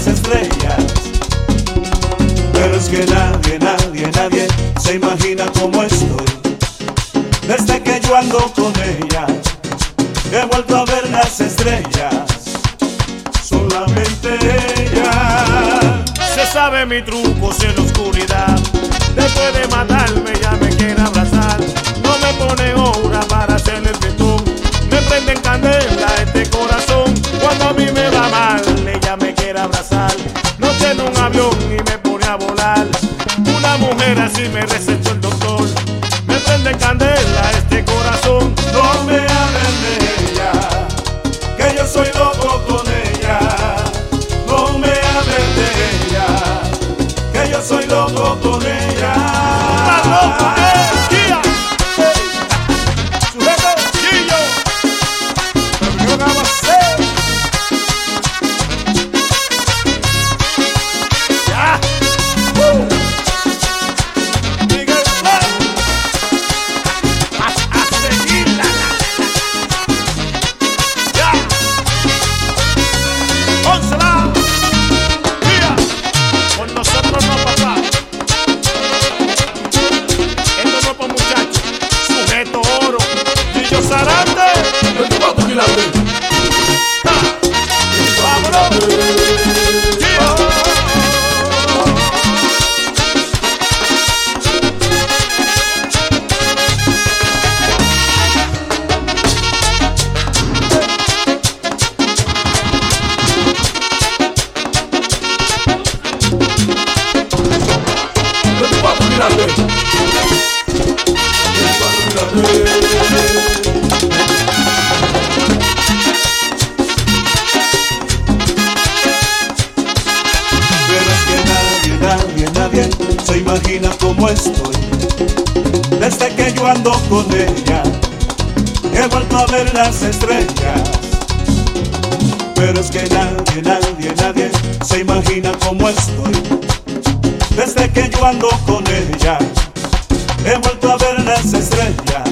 las estrellas. Pero es que nadie se imagina cómo estoy. Desde que yo ando con ella, he vuelto a ver las estrellas. Solamente ella. Se sabe mi truco en la oscuridad. Después de matarme ya me quiere abrazar. No me pone hora para hacerle el petón. Me prende en candela este corazón. Cuando a mí me va mal, ella me quiere abrazar. No tiene un avión y me pone a volar. Una mujer así me recetó el doctor. Me prende en candela este corazón. No me hablen de ella, que yo soy loco con ella. No me hablen de ella, que yo soy loco con ella. ¡Estás loca, guía! ¡Sujeto, chillo! ¿Pero qué vamos a hacer? ¡Ya! Miguel Flores, a seguirla. ¡Ya! ¡Pónsela! ¡Guía! Con nosotros no, papá. Esto no es pa' muchachos. Sujeto oro. Guillo Sarante. 24 gigantes. ¡Vámonos! ¡Guía! Pero es que nadie se imagina cómo estoy. Desde que yo ando con ella, he vuelto a ver las estrellas. Pero es que nadie se imagina cómo estoy. Desde que yo ando con ella, he vuelto a ver las estrellas.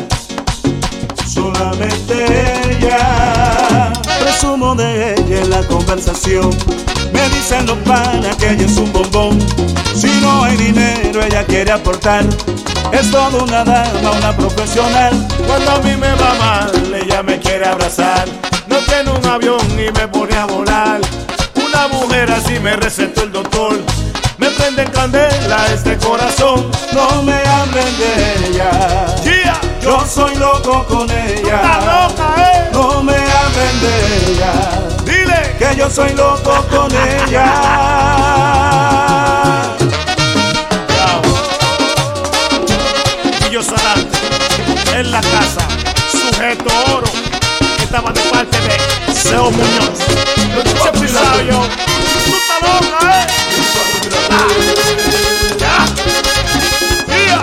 Solamente ella. Presumo de ella en la conversación. Me dicen los panas que ella es un bombón. Si no hay dinero ella quiere aportar. Es toda una dama, una profesional. Cuando a mí me va mal, ella me quiere abrazar. No tiene un avión y me pone a volar. Una mujer así me recetó el doctor. Me prende en candela este corazón. No me hablen de ella, ¡Guía! yo soy loco con ¡Estás ella. loca, No me hablen de ella, ¡Dile! que yo soy loco con ella. Guillo Sarante, en la casa, sujeto oro. Estaba de parte de Seo Muñoz. Ese pisado yo. ¡Tú estás loca, ¡Ya! ¡Guía!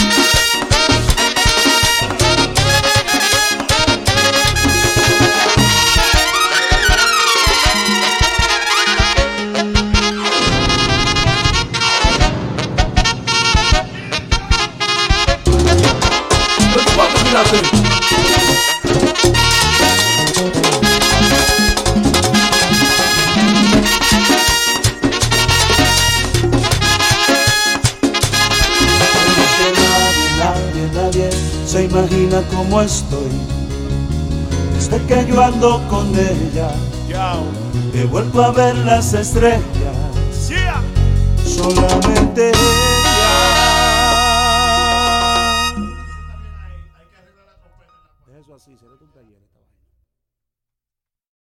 Nadie se imagina cómo estoy. Desde que yo ando con ella, Yao. he vuelto a ver las estrellas. ¡Yeah! Solamente ella. Eso así, se ve que un taller.